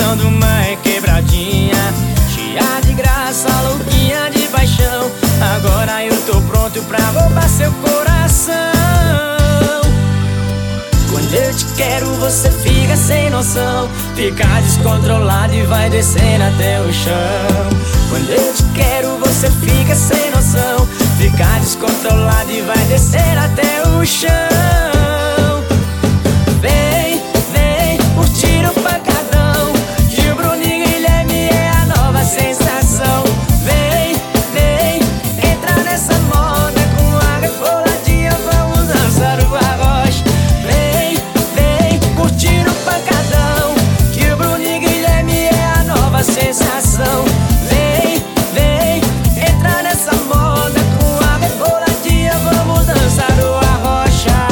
dando uma quebradinha, cheia de graça, louquinha de paixão. Agora eu tô pronto pra roubar seu coração. Quando eu te quero você fica sem noção, fica descontrolado e vai descendo até o chão. Quando eu te quero você fica sem noção, fica descontrolado e vai descer até o chão. Vem, vem, curtir o pancadão, que o Bruninho Guilherme é a nova sensação. Vem, vem, entra nessa moda com água e boladinha, vamos dançar o arroz. Vem, vem, curtir o pancadão, que o Bruninho Guilherme é a nova sensação. Vem, vem, entra nessa moda com água e boladinha, vamos dançar o arrocha.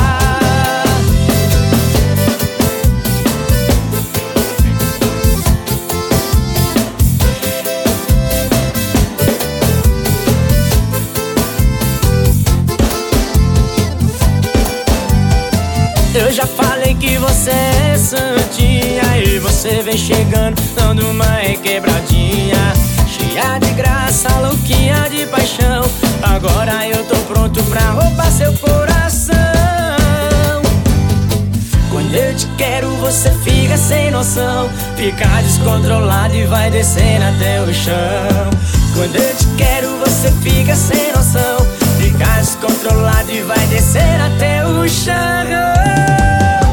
Eu já falei que você é santinha, e você vem chegando dando uma quebradinha, cheia de graça, louquinha de paixão. Agora eu tô pronto pra roubar seu coração. Quando eu te quero você fica sem noção, fica descontrolado e vai descendo até o chão. Quando eu te quero você fica sem noção, fica descontrolado e vai descer até o chão.